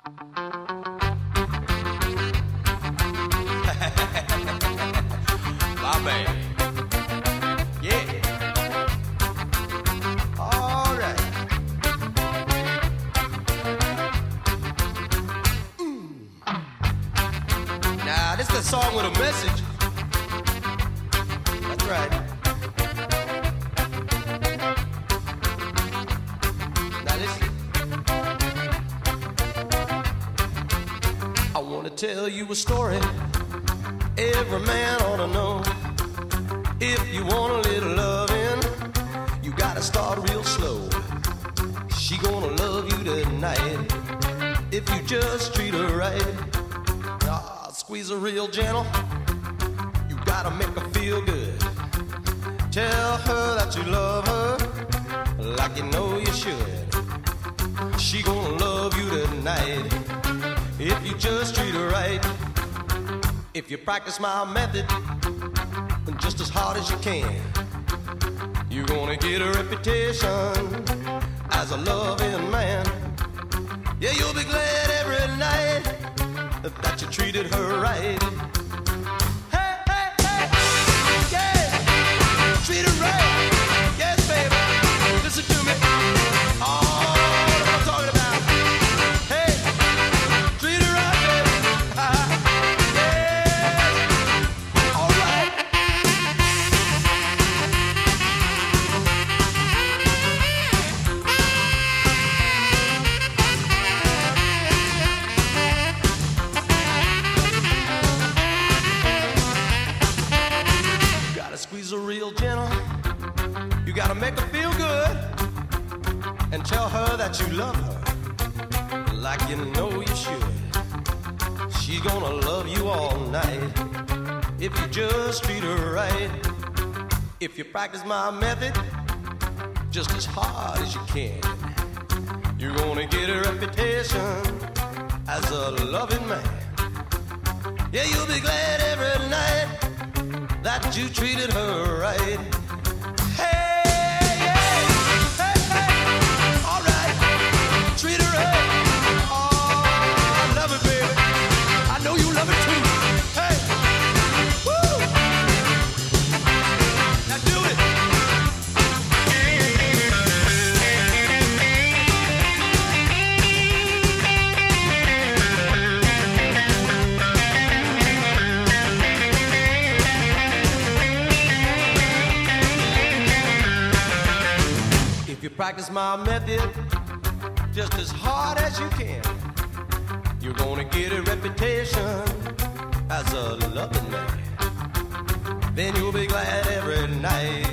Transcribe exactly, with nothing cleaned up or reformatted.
My man. Yeah. All right. Mm. Now, this is a song with a message. That's right. Now, listen. I want to tell you a story every man ought to know. If you want a little loving, you gotta start real slow. She gonna love you tonight if you just treat her right. Ah, squeeze her real gentle. You gotta make her feel good. Tell her that you love her like you know you should. She gonna love you tonight if you just treat her right. If you practice my method just as hard as you can, you're gonna get a reputation as a loving man. Yeah, you'll be glad every night that you treated her right. Hey, hey, hey, yeah, treat her right. Yes, baby, listen to me. Oh, what I'm talking about. Hey, treat her right, baby. Squeeze her real gentle. You gotta make her feel good and tell her that you love her like you know you should. She's gonna love you all night if you just treat her right. If you practice my method just as hard as you can, you're gonna get a reputation as a loving man. Yeah, you'll be glad every night that you treated her right. Hey, yeah, hey, hey, all right, treat her right. Oh, I love it, baby. I know you love it too. Hey, woo, now do it. If you practice my method just as hard as you can, you're gonna get a reputation as a loving man. Then you'll be glad every night